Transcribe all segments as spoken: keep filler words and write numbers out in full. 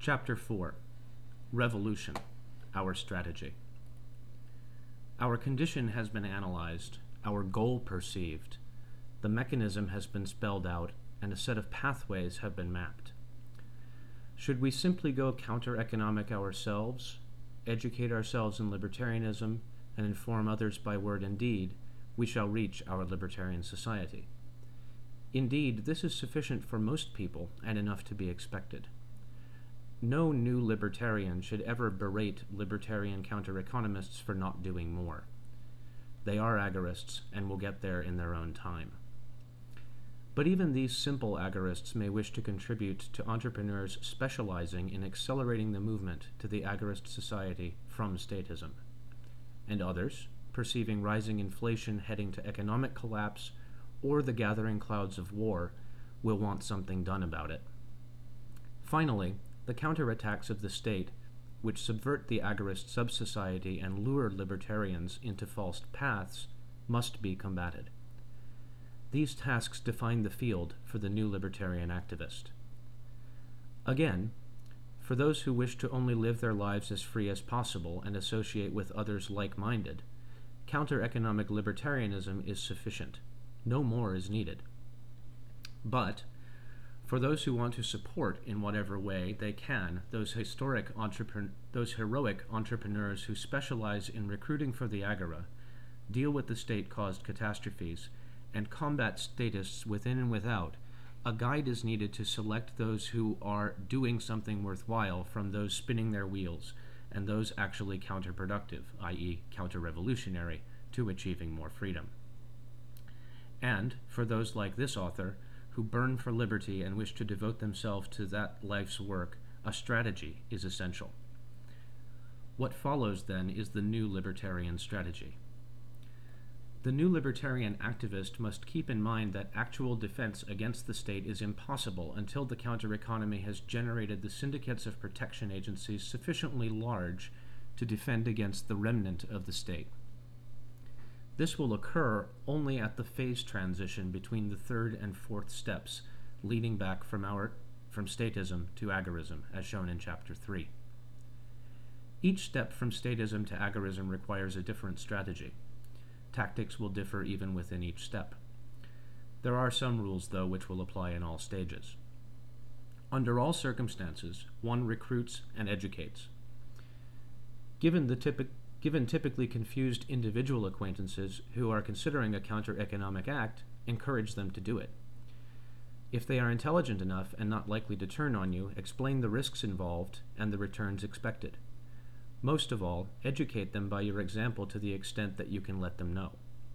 Chapter four. Revolution, Our Strategy. Our condition has been analyzed, our goal perceived, the mechanism has been spelled out, and a set of pathways have been mapped. Should we simply go counter-economic ourselves, educate ourselves in libertarianism, and inform others by word and deed, we shall reach our libertarian society. Indeed, this is sufficient for most people and enough to be expected. No new libertarian should ever berate libertarian counter-economists for not doing more. They are agorists and will get there in their own time. But even these simple agorists may wish to contribute to entrepreneurs specializing in accelerating the movement to the agorist society from statism. And others, perceiving rising inflation heading to economic collapse or the gathering clouds of war, will want something done about it. Finally, the counterattacks of the state, which subvert the agorist sub-society and lure libertarians into false paths, must be combated. These tasks define the field for the new libertarian activist. Again, for those who wish to only live their lives as free as possible and associate with others like-minded, counter-economic libertarianism is sufficient. No more is needed. But for those who want to support in whatever way they can those historic entrepren- those heroic entrepreneurs who specialize in recruiting for the agora, deal with the state-caused catastrophes, and combat statists within and without, a guide is needed to select those who are doing something worthwhile from those spinning their wheels and those actually counterproductive, that is counter-revolutionary, to achieving more freedom. And for those like this author, who burn for liberty and wish to devote themselves to that life's work, a strategy is essential. What follows, then, is the new libertarian strategy. The new libertarian activist must keep in mind that actual defense against the state is impossible until the counter-economy has generated the syndicates of protection agencies sufficiently large to defend against the remnant of the state. This will occur only at the phase transition between the third and fourth steps, leading back from our from statism to agorism, as shown in Chapter three. Each step from statism to agorism requires a different strategy. Tactics will differ even within each step. There are some rules, though, which will apply in all stages. Under all circumstances, one recruits and educates. Given the typical Given typically confused individual acquaintances who are considering a counter-economic act, encourage them to do it. If they are intelligent enough and not likely to turn on you, explain the risks involved and the returns expected. Most of all, educate them by your example to the extent that you can let them know.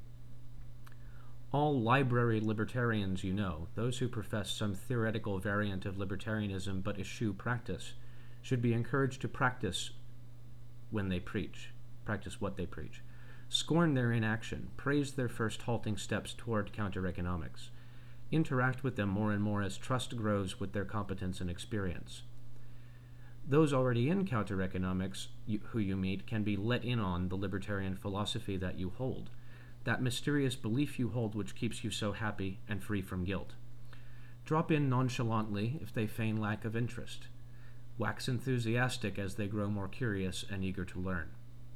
All library libertarians you know, those who profess some theoretical variant of libertarianism but eschew practice, should be encouraged to practice when they preach. Practice what they preach. Scorn their inaction, praise their first halting steps toward counter-economics. Interact with them more and more as trust grows with their competence and experience. Those already in counter-economics you, who you meet can be let in on the libertarian philosophy that you hold, that mysterious belief you hold which keeps you so happy and free from guilt. Drop in nonchalantly if they feign lack of interest. Wax enthusiastic as they grow more curious and eager to learn.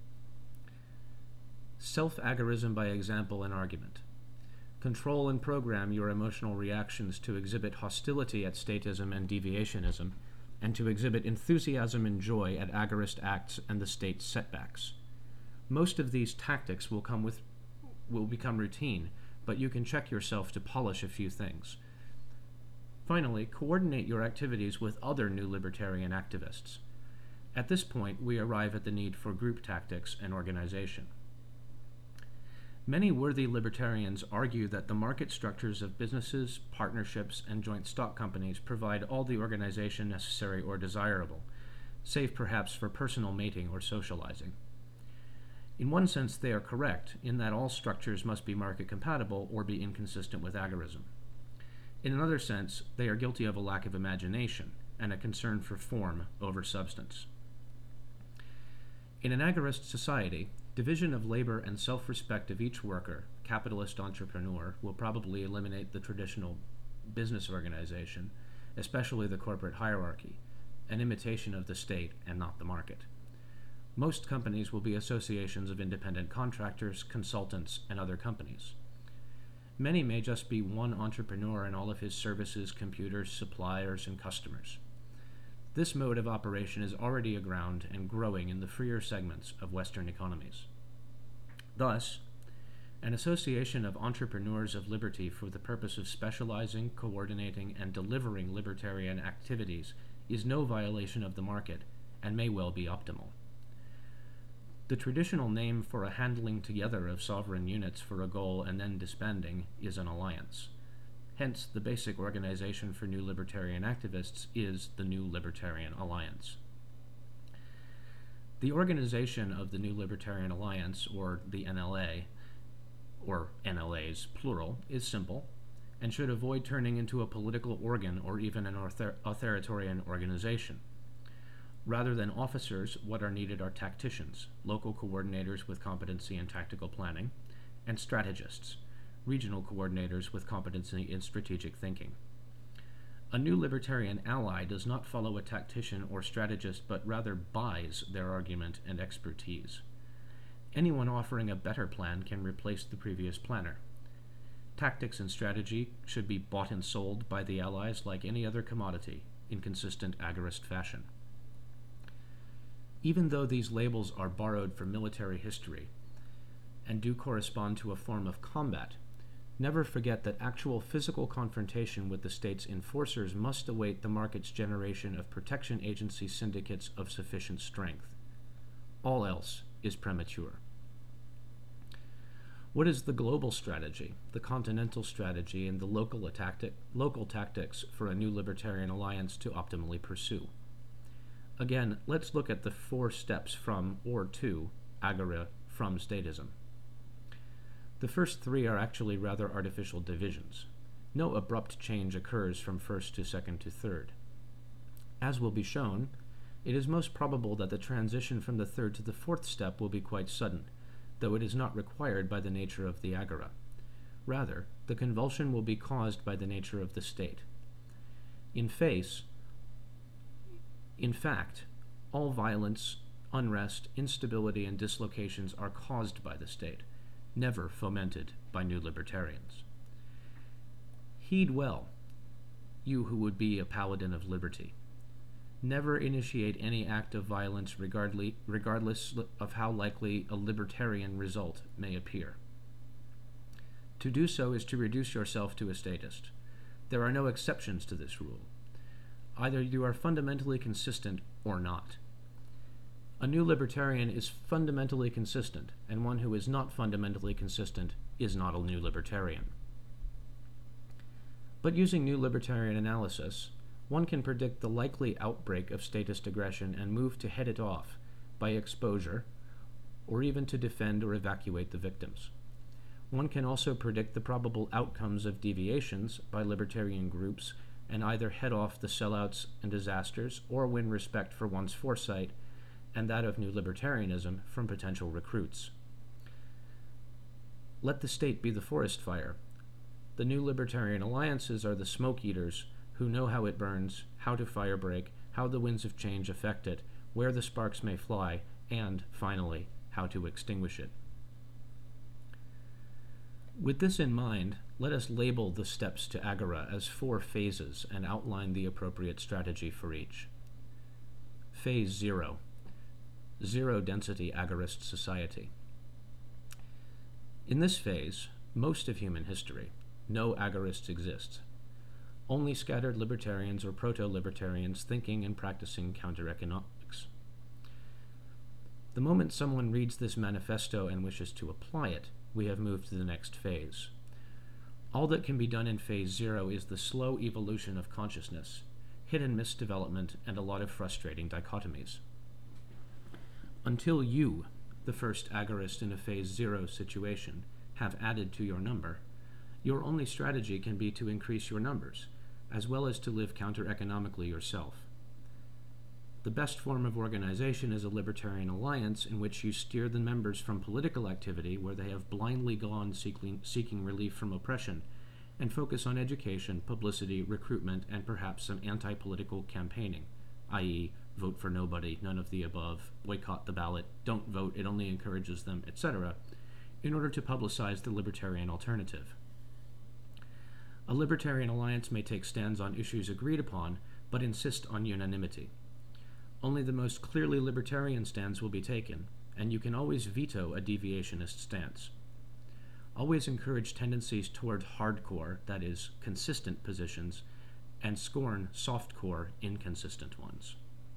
Self-agorism by example and argument. Control and program your emotional reactions to exhibit hostility at statism and deviationism, and to exhibit enthusiasm and joy at agorist acts and the state's setbacks. Most of these tactics will come with will become routine, but you can check yourself to polish a few things. Finally, coordinate your activities with other new libertarian activists. At this point, we arrive at the need for group tactics and organization. Many worthy libertarians argue that the market structures of businesses, partnerships, and joint stock companies provide all the organization necessary or desirable, save perhaps for personal mating or socializing. In one sense, they are correct, in that all structures must be market compatible or be inconsistent with agorism. In another sense, they are guilty of a lack of imagination and a concern for form over substance. In an agorist society, division of labor and self-respect of each worker, capitalist entrepreneur, will probably eliminate the traditional business organization, especially the corporate hierarchy, an imitation of the state and not the market. Most companies will be associations of independent contractors, consultants, and other companies. Many may just be one entrepreneur and all of his services, computers, suppliers, and customers. This mode of operation is already aground and growing in the freer segments of Western economies. Thus, an association of entrepreneurs of liberty for the purpose of specializing, coordinating, and delivering libertarian activities is no violation of the market and may well be optimal. The traditional name for a handling together of sovereign units for a goal and then disbanding is an alliance. Hence, the basic organization for New Libertarian activists is the New Libertarian Alliance. The organization of the New Libertarian Alliance, or the N L A, or N L As plural, is simple, and should avoid turning into a political organ or even an author- authoritarian organization. Rather than officers, what are needed are tacticians, local coordinators with competency in tactical planning, and strategists, regional coordinators with competency in strategic thinking. A New Libertarian ally does not follow a tactician or strategist, but rather buys their argument and expertise. Anyone offering a better plan can replace the previous planner. Tactics and strategy should be bought and sold by the allies like any other commodity, in consistent agorist fashion. Even though these labels are borrowed from military history and do correspond to a form of combat, never forget that actual physical confrontation with the state's enforcers must await the market's generation of protection agency syndicates of sufficient strength. All else is premature. What is the global strategy, the continental strategy, and the local, tactic, local tactics for a New Libertarian Alliance to optimally pursue? Again, let's look at the four steps from or to agora from statism. The first three are actually rather artificial divisions. No abrupt change occurs from first to second to third. As will be shown, it is most probable that the transition from the third to the fourth step will be quite sudden, though it is not required by the nature of the agora. Rather, the convulsion will be caused by the nature of the state. In face, in fact, all violence, unrest, instability, and dislocations are caused by the state, never fomented by New Libertarians. Heed well, you who would be a paladin of liberty. Never initiate any act of violence regardless of how likely a libertarian result may appear. To do so is to reduce yourself to a statist. There are no exceptions to this rule. Either you are fundamentally consistent or not. A New Libertarian is fundamentally consistent, and one who is not fundamentally consistent is not a New Libertarian. But using New Libertarian analysis, one can predict the likely outbreak of statist aggression and move to head it off by exposure, or even to defend or evacuate the victims. One can also predict the probable outcomes of deviations by libertarian groups and either head off the sellouts and disasters or win respect for one's foresight and that of New Libertarianism from potential recruits. Let the state be the forest fire. The New Libertarian alliances are the smoke eaters who know how it burns, how to fire break, how the winds of change affect it, where the sparks may fly, and, finally, how to extinguish it. With this in mind, let us label the steps to agora as four phases and outline the appropriate strategy for each. Phase zero, zero-density agorist society. In this phase, most of human history, no agorists exist. Only scattered libertarians or proto-libertarians thinking and practicing counter-economics. The moment someone reads this manifesto and wishes to apply it, we have moved to the next phase. All that can be done in phase zero is the slow evolution of consciousness, hit and miss development, and a lot of frustrating dichotomies. Until you, the first agorist in a phase zero situation, have added to your number, your only strategy can be to increase your numbers, as well as to live counter-economically yourself. The best form of organization is a libertarian alliance in which you steer the members from political activity where they have blindly gone seeking, seeking relief from oppression, and focus on education, publicity, recruitment, and perhaps some anti-political campaigning, that is, vote for nobody, none of the above, boycott the ballot, don't vote, it only encourages them, et cetera, in order to publicize the libertarian alternative. A libertarian alliance may take stands on issues agreed upon, but insist on unanimity. Only the most clearly libertarian stands will be taken, and you can always veto a deviationist stance. Always encourage tendencies toward hardcore, that is, consistent positions, and scorn softcore, inconsistent ones.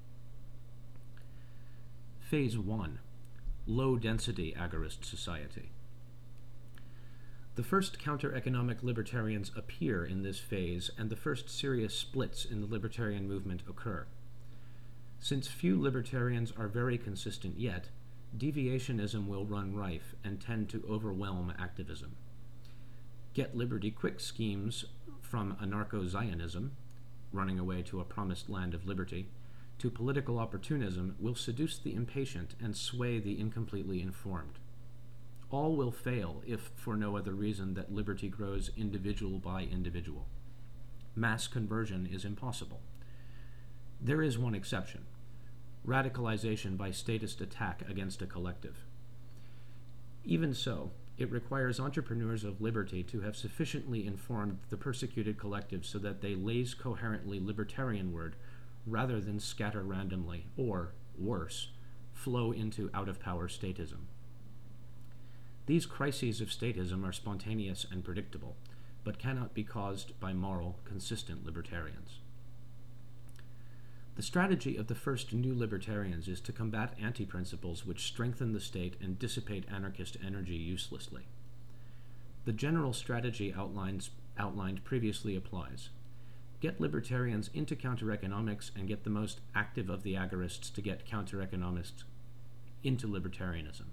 Phase one, Low-Density Agorist Society. The first counter-economic libertarians appear in this phase, and the first serious splits in the libertarian movement occur. Since few libertarians are very consistent yet, deviationism will run rife and tend to overwhelm activism. Get-liberty-quick schemes from anarcho-Zionism, running away to a promised land of liberty, to political opportunism will seduce the impatient and sway the incompletely informed. All will fail if for no other reason that liberty grows individual by individual. Mass conversion is impossible. There is one exception: radicalization by statist attack against a collective. Even so, it requires entrepreneurs of liberty to have sufficiently informed the persecuted collective so that they laze coherently libertarian-ward rather than scatter randomly or, worse, flow into out-of-power statism. These crises of statism are spontaneous and predictable, but cannot be caused by moral, consistent libertarians. The strategy of the first new libertarians is to combat anti-principles which strengthen the state and dissipate anarchist energy uselessly. The general strategy outlines, outlined previously applies. Get libertarians into counter-economics and get the most active of the agorists to get counter-economists into libertarianism.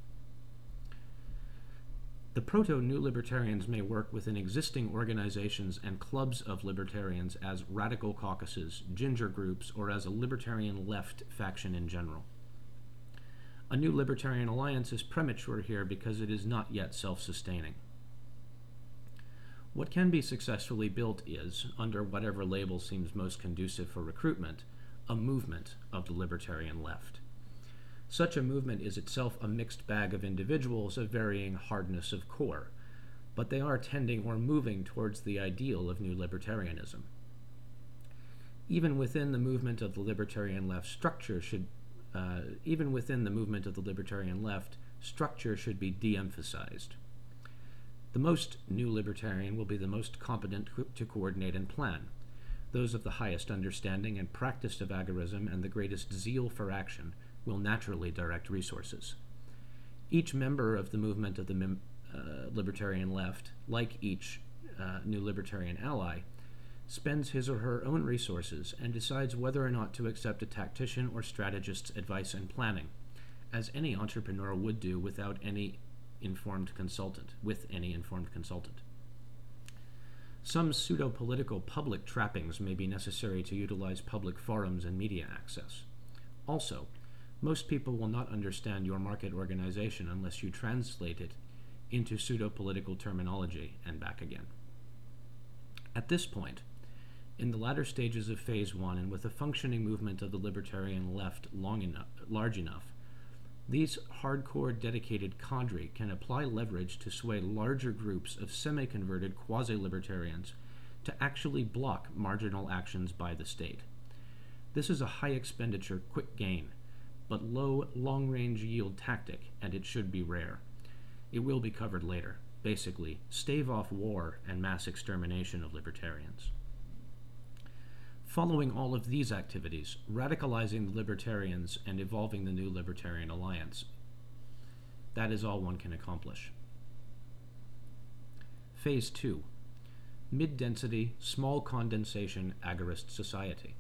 The proto-new libertarians may work within existing organizations and clubs of libertarians as radical caucuses, ginger groups, or as a libertarian left faction in general. A new libertarian alliance is premature here because it is not yet self-sustaining. What can be successfully built is, under whatever label seems most conducive for recruitment, a movement of the libertarian left. Such a movement is itself a mixed bag of individuals of varying hardness of core, but they are tending or moving towards the ideal of new libertarianism. Even within the movement of the libertarian left, structure should, uh, even within the movement of the libertarian left, structure should be de-emphasized. The most new libertarian will be the most competent to coordinate and plan. Those of the highest understanding and practice of agorism and the greatest zeal for action will naturally direct resources. Each member of the movement of the mem- uh, libertarian left, like each uh, new libertarian ally, spends his or her own resources and decides whether or not to accept a tactician or strategist's advice and planning, as any entrepreneur would do without any informed consultant, with any informed consultant. Some pseudo-political public trappings may be necessary to utilize public forums and media access. Also, most people will not understand your market organization unless you translate it into pseudo-political terminology and back again. At this point, in the latter stages of phase one and with a functioning movement of the libertarian left long enough, large enough, these hardcore dedicated cadre can apply leverage to sway larger groups of semi-converted quasi-libertarians to actually block marginal actions by the state. This is a high-expenditure, quick gain, but low, long-range yield tactic, and it should be rare. It will be covered later. Basically, stave off war and mass extermination of libertarians. Following all of these activities, radicalizing the libertarians and evolving the new libertarian alliance, that is all one can accomplish. Phase two, mid-density, small condensation agorist society.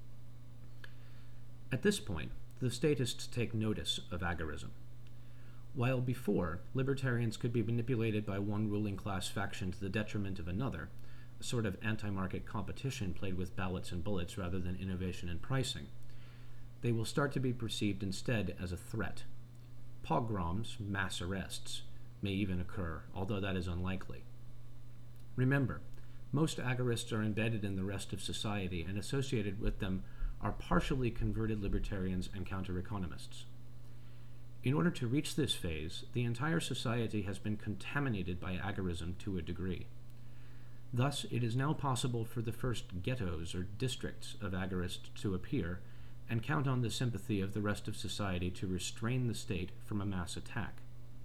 At this point, the statists take notice of agorism. While before, libertarians could be manipulated by one ruling class faction to the detriment of another, a sort of anti-market competition played with ballots and bullets rather than innovation and pricing, they will start to be perceived instead as a threat. Pogroms, mass arrests, may even occur, although that is unlikely. Remember, most agorists are embedded in the rest of society, and associated with them are partially converted libertarians and counter-economists. In order to reach this phase, the entire society has been contaminated by agorism to a degree. Thus, it is now possible for the first ghettos or districts of agorists to appear and count on the sympathy of the rest of society to restrain the state from a mass attack.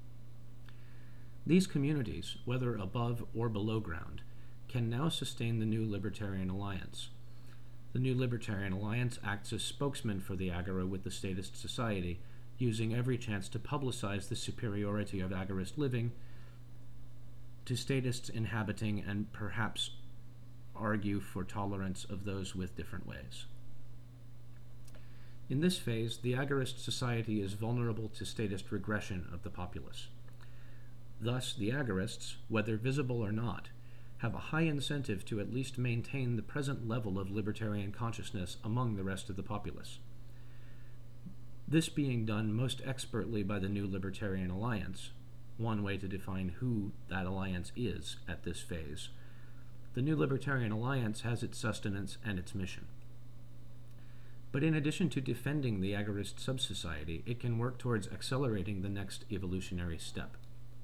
These communities, whether above or below ground, can now sustain the New Libertarian Alliance. The New Libertarian Alliance acts as spokesman for the agora with the statist society, using every chance to publicize the superiority of agorist living to statists inhabiting and perhaps argue for tolerance of those with different ways. In this phase, the agorist society is vulnerable to statist regression of the populace. Thus, the agorists, whether visible or not, have a high incentive to at least maintain the present level of libertarian consciousness among the rest of the populace. This being done most expertly by the New Libertarian Alliance, one way to define who that alliance is at this phase. The New Libertarian Alliance has its sustenance and its mission. But in addition to defending the agorist sub-society, it can work towards accelerating the next evolutionary step.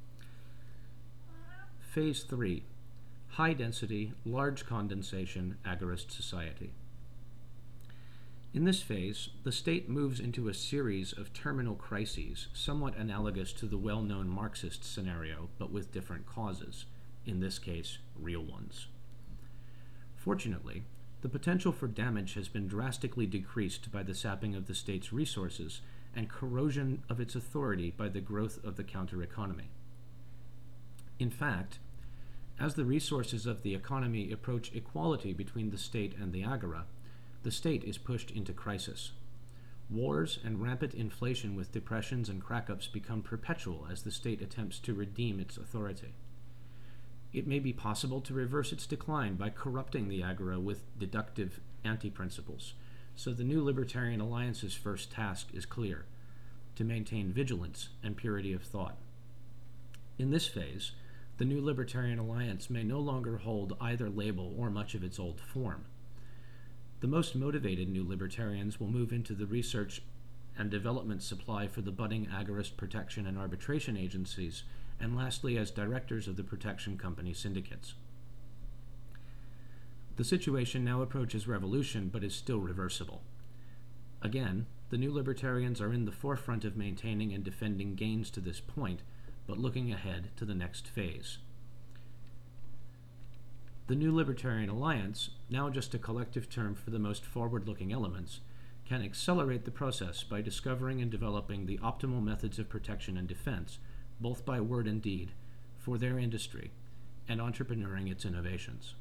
Phase three, high-density, large condensation agorist society. In this phase, the state moves into a series of terminal crises, somewhat analogous to the well-known Marxist scenario, but with different causes, in this case, real ones. Fortunately, the potential for damage has been drastically decreased by the sapping of the state's resources and corrosion of its authority by the growth of the counter-economy. In fact, as the resources of the economy approach equality between the state and the agora, the state is pushed into crisis. Wars and rampant inflation with depressions and crack-ups become perpetual as the state attempts to redeem its authority. It may be possible to reverse its decline by corrupting the agora with deductive anti-principles, so the New Libertarian Alliance's first task is clear: to maintain vigilance and purity of thought. In this phase, the New Libertarian Alliance may no longer hold either label or much of its old form. The most motivated New Libertarians will move into the research and development supply for the budding agorist protection and arbitration agencies, and lastly as directors of the protection company syndicates. The situation now approaches revolution, but is still reversible. Again, the New Libertarians are in the forefront of maintaining and defending gains to this point, but looking ahead to the next phase. The New Libertarian Alliance, now just a collective term for the most forward-looking elements, can accelerate the process by discovering and developing the optimal methods of protection and defense, both by word and deed, for their industry, and entrepreneuring its innovations.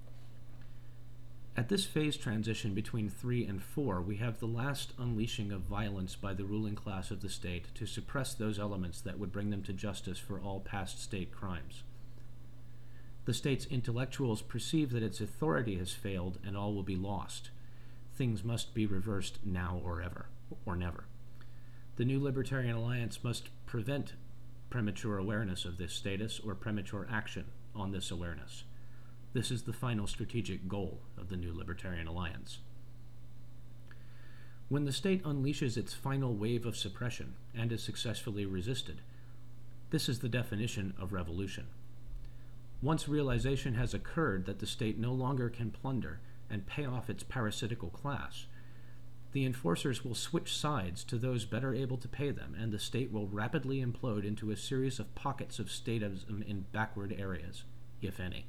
At this phase transition between three and four, we have the last unleashing of violence by the ruling class of the state to suppress those elements that would bring them to justice for all past state crimes. The state's intellectuals perceive that its authority has failed and all will be lost. Things must be reversed now or ever, or never. The New Libertarian Alliance must prevent premature awareness of this status or premature action on this awareness. This is the final strategic goal of the New Libertarian Alliance. When the state unleashes its final wave of suppression and is successfully resisted, this is the definition of revolution. Once realization has occurred that the state no longer can plunder and pay off its parasitical class, the enforcers will switch sides to those better able to pay them, and the state will rapidly implode into a series of pockets of statism in backward areas, if any.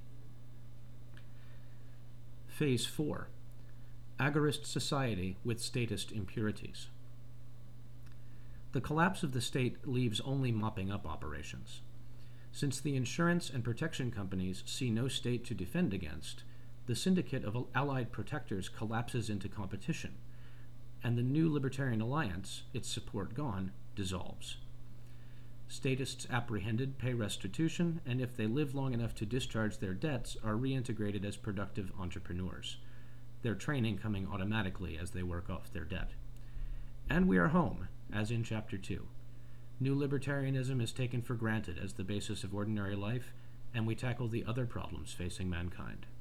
Phase four, agorist society with statist impurities. The collapse of the state leaves only mopping up operations. Since the insurance and protection companies see no state to defend against, the syndicate of allied protectors collapses into competition, and the New Libertarian Alliance, its support gone, dissolves. Statists apprehended pay restitution, and if they live long enough to discharge their debts, are reintegrated as productive entrepreneurs, their training coming automatically as they work off their debt. And we are home, as in Chapter two. New libertarianism is taken for granted as the basis of ordinary life, and we tackle the other problems facing mankind.